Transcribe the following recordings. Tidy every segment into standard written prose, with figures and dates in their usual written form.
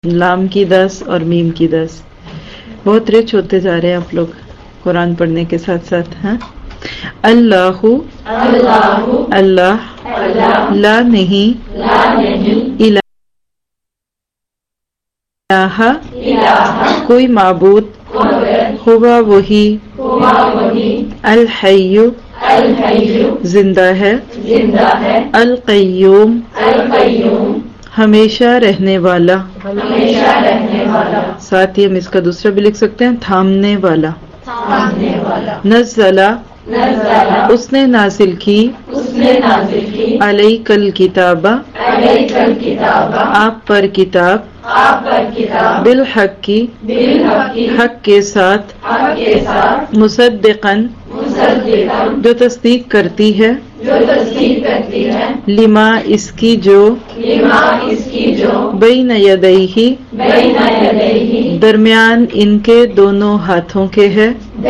لام کی 10 اور میم کی 10. بہت رچ ہوتے جا رہے ہیں آپ لوگ قرآن پڑھنے کے ساتھ ساتھ. ہاں اللہ اللہ لا نہیں الہ کوئی معبود ہوا وہی الحی زندہ ہے القیوم ہمیشہ رہنے والا. ساتھ ہی ہم اس کا دوسرا بھی لکھ سکتے ہیں تھامنے والا. نزلہ اس نے نازل کی علیک الکتاب آپ پر کتاب بالحق کی حق کے ساتھ مصدقاً جو تصدیق کرتی ہے لما اس کی جو بین یدیہ درمیان ان کے دونوں ہاتھوں کے ہے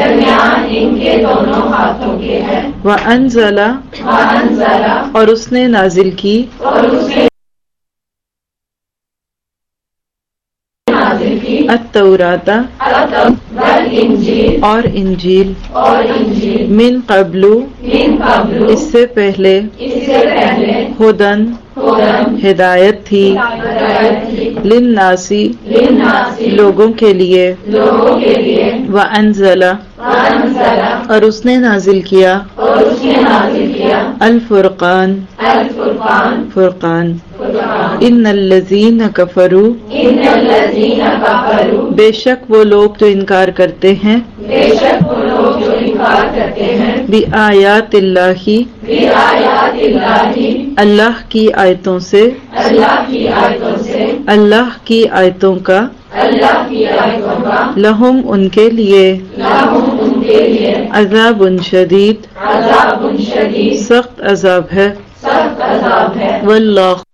وانزل اور اس نے نازل کی التوراۃ اور انجیل من قبل اس سے پہلے ہدن ہدایت تھی للناس لوگوں کے لیے وانزل اور اس نے نازل کیا الفرقان فرقان. ان الذین کفروا بے شک وہ لوگ جو انکار کرتے ہیں بآیات اللہ اللہ کی آیتوں سے اللہ کی آیتوں کا لہم ان کے لیے عذاب شدید سخت عذاب ہے واللہ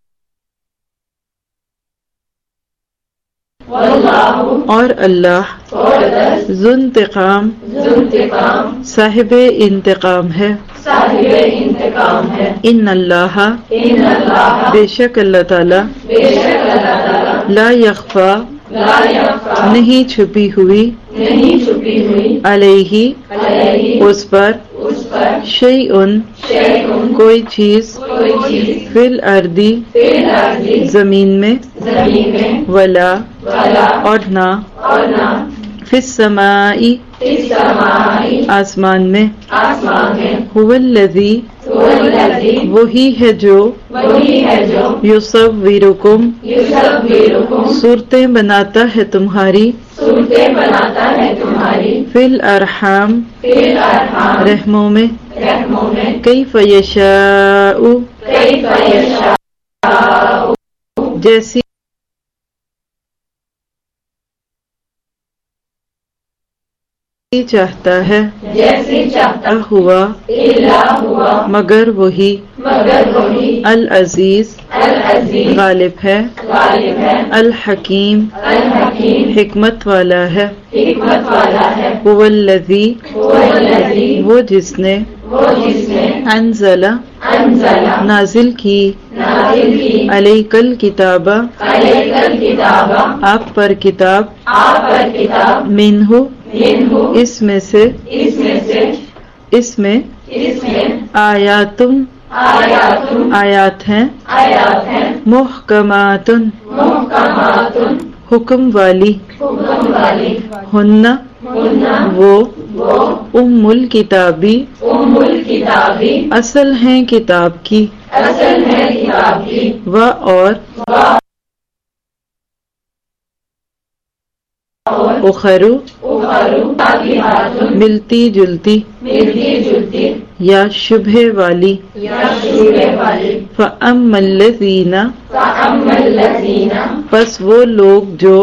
اور اللہ ذو انتقام صاحب انتقام ہے. ان اللہ بے شک اللہ تعالی لا یخفا نہیں چھپی ہوئی علیہ اس پر شیئن کوئی چیز فی الارض زمین میں ولا اور نہ فی السماء آسمان میں هو الذی وہی ہے جو یصورکم صورتیں بناتا ہے تمہاری فی الارحام رحموں میں کیف یشاء جیسی چاہتا ہے ہوا مگر وہی العزیز غالب ہے الحکیم حکمت والا ہے هو الذی وہ جس نے انزل نازل کی علیک الکتاب آپ پر کتاب منہ اس میں سے اس میں آیات ہیں محکمات حکم والی ہن وہ ام الکتابی اصل ہیں کتاب کی و اور اخرو ملتی جلتی یا شبہ والی فَأَمَّا الَّذِينَ پس وہ لوگ جو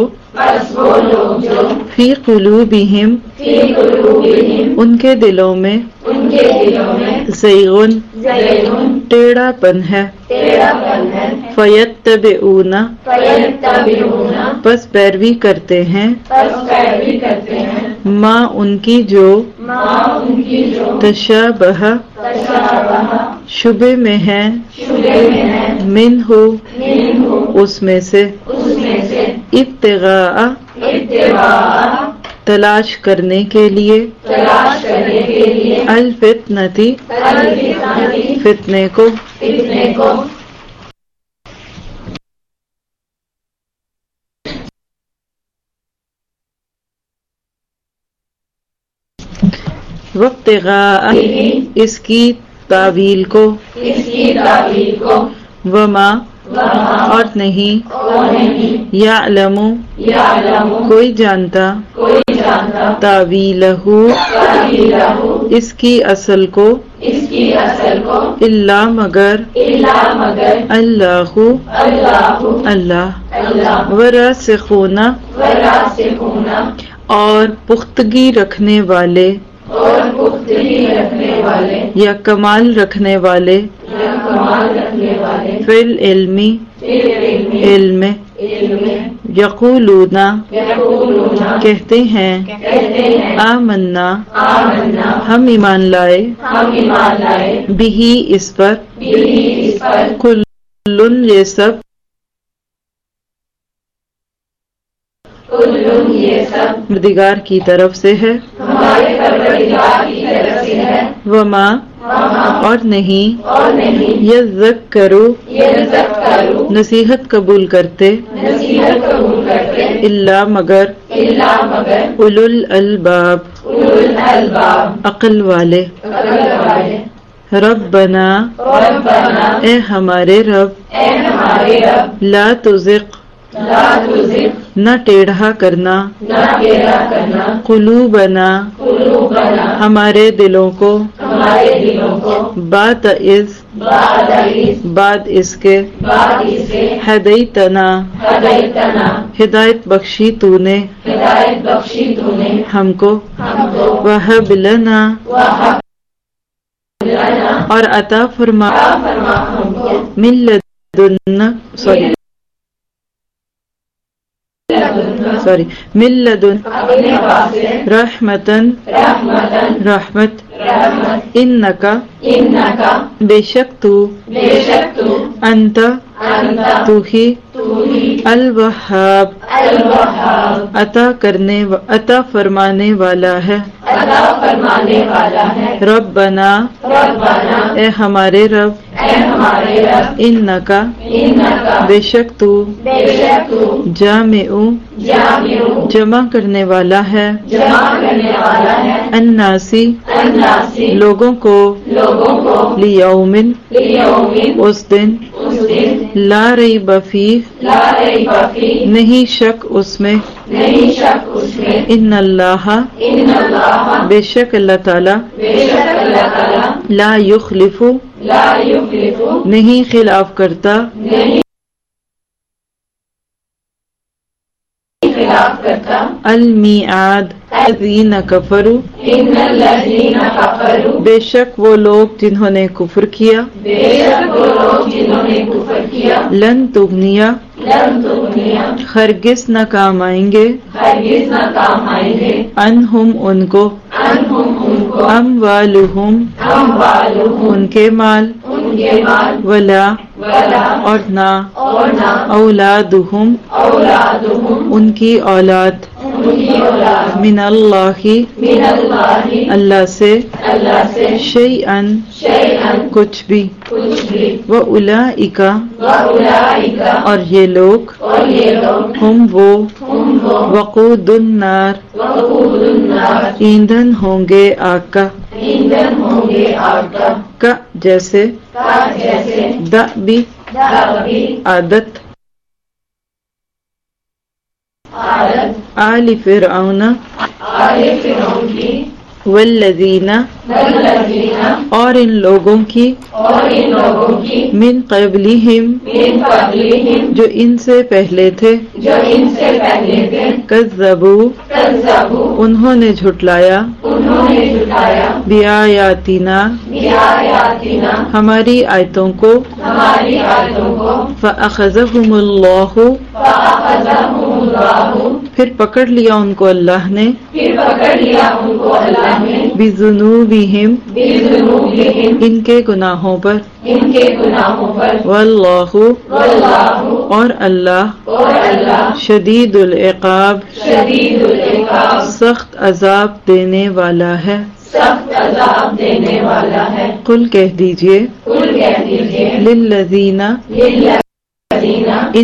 فی قلوبہم ان کے دلوں میں زیغن ٹیڑھا پن ہے فیتبعون پس پیروی کرتے ہیں ما ان کی جو تشابہ شبہ میں ہے منہ اس میں سے ابتغاء تلاش کرنے کے لیے الفتنتی فتنے کو وابتغاء اس کی تعویل کو وما اور نہیں یعلم کوئی جانتا تعویلہ اس کی اصل کو الا مگر اللہ وراسخون اور پختگی رکھنے والے یا کمال رکھنے والے فی العلم علم یقولون کہتے ہیں آمنا ہم ایمان لائے بہی اس پر کل یہ سب پروردگار کی طرف سے ہے وما اور نہیں یذکروا نصیحت قبول کرتے الا مگر اولو الالباب عقل والے ربنا اے ہمارے رب لا تزغ نہ ٹیڑھا کرنا قلوبنا ہمارے دلوں کو بعد اس کے ہدیتنا ہدایت بخشی تو نے ہم کو وہب لنا اور عطا فرما من لدن رحمتن رحمت انکا بے شک تو انت تو ہی الوہاب عطا فرمانے والا ہے ربنا اے ہمارے رب انکا بے شک تو جامع جمع کرنے والا ہے الناسی لوگوں کو لیوم اس دن لا ریب فیہ نہیں شک اس میں ان اللہ بے شک اللہ تعالی لا یخلف نہیں خلاف کرتا المیعاد الذین کفروا بے شک وہ لوگ جنہوں نے کفر کیا لن تغنیا ہرگز نہ کام آئیں گے انہم ان کو اموالہم ان کے مال ولا اور نہ اولادہم ان کی اولاد من اللہ اللہ سے شیئن کچھ بھی وَأُولَئِكَ اور یہ لوگ ہم وہ وقود النار ایندھن ہوں گے آگ کا جیسے دأبی عادت آل فرعون والذین اور ان لوگوں کی من قبلہم جو ان سے پہلے تھے کذبوا انہوں نے جھٹلایا بیااتنا ہماری آیتوں کو فأخذہم اللہ پھر پکڑ لیا ان کو اللہ نے بذنوبہم ان کے گناہوں پر واللہ اور اللہ شدید العقاب سخت عذاب دینے والا ہے قل کہہ دیجئے للذین ان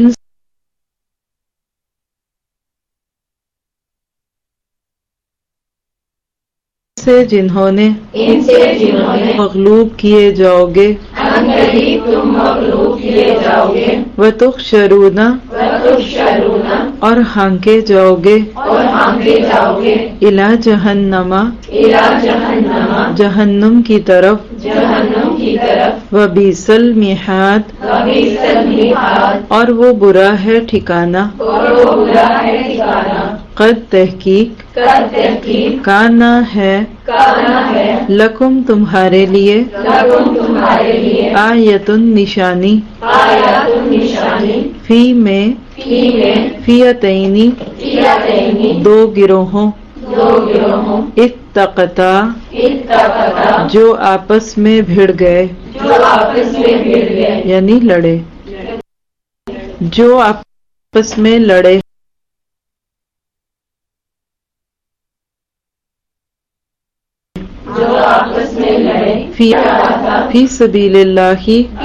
سے جنہوں نے مغلوب کیے جاؤ گے وتحشرون اور ہانکے جاؤ گے الی جہنم جہنم کی طرف وبئس المہاد اور وہ برا ہے ٹھکانہ قد تحقیق کانا ہے لکم تمہارے لیے آیتن نشانی فی میں فیتینی دو گروہوں اتقتا جو آپس میں بھڑ گئے یعنی لڑے جو آپس میں لڑے فی سبیل اللہ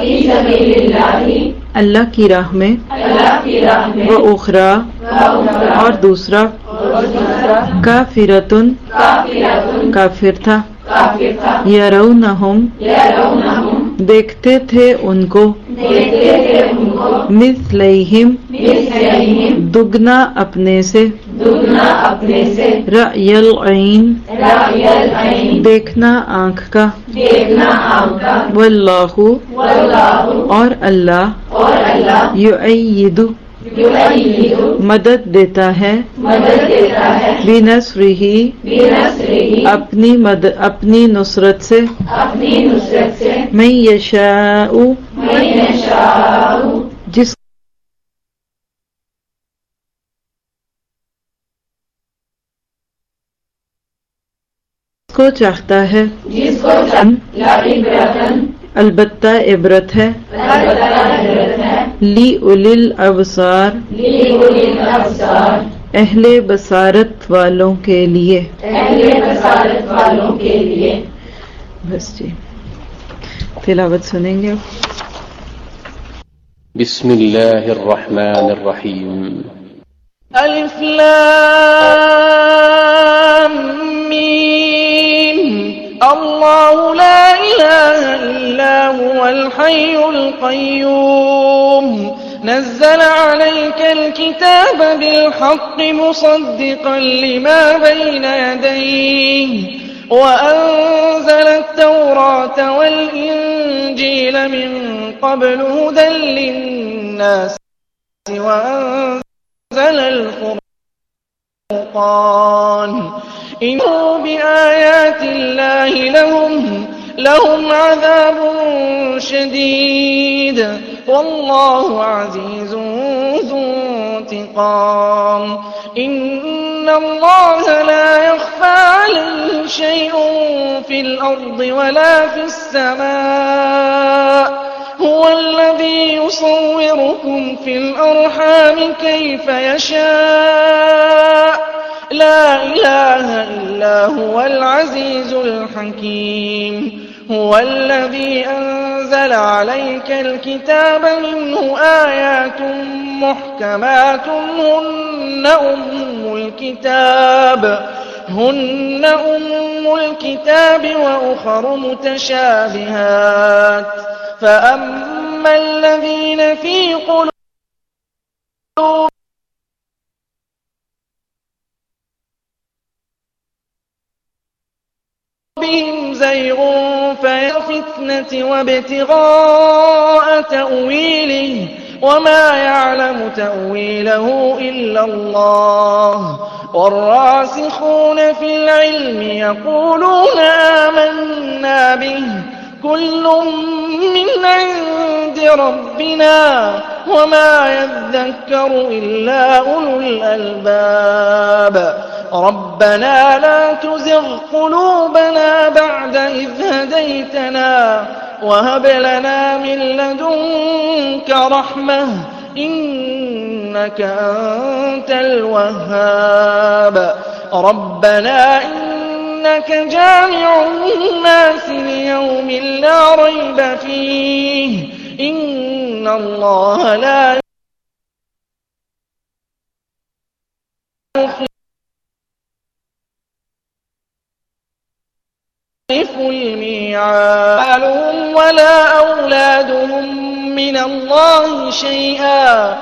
اللہ کی راہ میں و اخرى اور دوسرا کافرتن کافر تھا یرونہم دیکھتے تھے ان کو مثلیہم دگنا اپنے سے رأی العین دیکھنا آنکھ کا واللہ اور اللہ یؤید مدد دیتا ہے بنصرہ اپنی نصرت سے من یشاء جس کو چاہتا ہے البتہ عبرت ہے لی اولی الابصار اہل بصارت والوں کے لیے بس جی تلاوت سنیں گے اب بسم اللہ الرحمن الرحیم الف لام میم اللہ لا الہ الا هو الحی القیوم نزل عليك الكتاب بالحق مصدقا لما بين يديه وأنزل التوراة والإنجيل من قبل هدى للناس وأنزل الفرقان إنه بآيات الله لهم عذاب شديد والله عزيز ذو انتقام إن الله لا يخفى عليه شيء في الأرض ولا في السماء هو الذي يصوركم في الأرحام كيف يشاء لا إله إلا هو العزيز الحكيم هو الذي أنزل عليك الكتاب منه آيات محكمات هن أم الكتاب وأخر متشابهات فأما الذين في قلوبهم زيغ فيفتنة وابتغاء تأويله وما يعلم تأويله إلا الله والراسخون في العلم يقولون آمنا به كل من عند ربنا وما يذكر إلا أولو الألباب ربنا لا تزغ قلوبنا بعد إذ هديتنا وهب لنا من لدنك رحمة إنك أنت الوهاب ربنا إنك جامع الناس ليوم لا ريب فيه إن الله لا يخلف الميعاد ولا أولادهم من الله شيئا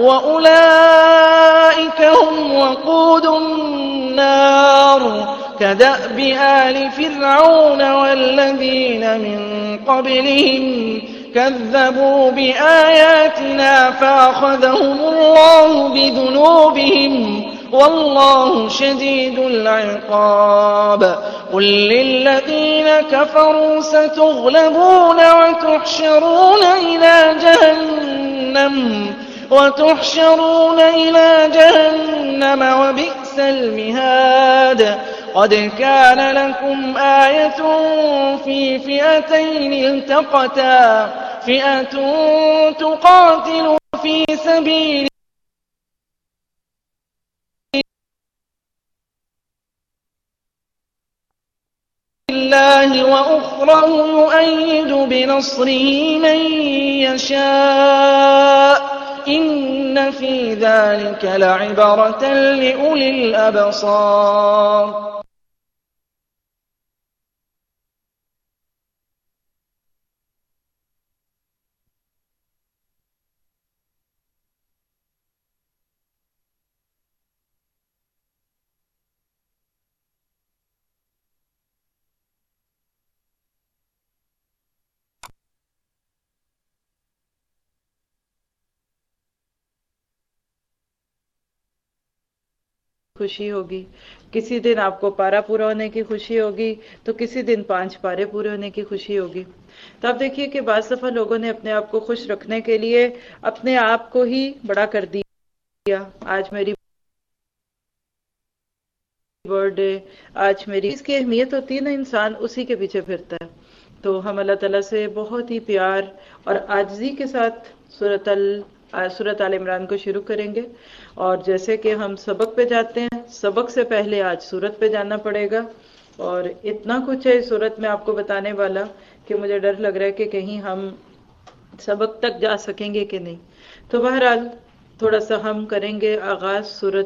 وأولئك هم وقود النار كدأب آل فرعون والذين من قبلهم كذبوا بآياتنا فأخذهم الله بذنوبهم والله شديد العقاب قل للذين كفروا ستغلبون وتحشرون إلى جهنم وبئس المهاد قد كان لكم آية في فئتين التقتا فئة تقاتل في سبيل الله وأخرى يؤيد بنصره من يشاء إن في ذلك لعبرة لأولي الأبصار खुशी होगी, किसी दिन आपको पारा पूरा होने की खुशी होगी तो किसी दिन 5 पारे पूरे होने की खुशी होगी। तो आप देखिए कि बाज़ दफा लोगों ने अपने आप को खुश रखने के लिए अपने आप को ही बड़ा कर दिया। आज मेरी बर्थडे, आज मेरी, इसकी अहमियत होती है ना, इंसान उसी के पीछे फिरता है। तो हम अल्लाह ताला से बहुत ही प्यार और आजिज़ी के साथ सूरत आल इमरान को शुरू करेंगे। और जैसे कि हम सबक पे जाते हैं, सबक से पहले आज सूरत पे जाना पड़ेगा। और इतना कुछ है इस सूरत में आपको बताने वाला कि मुझे डर लग रहा है कि कहीं हम सबक तक जा सकेंगे कि नहीं। तो बहरहाल थोड़ा सा हम करेंगे आगाज सूरत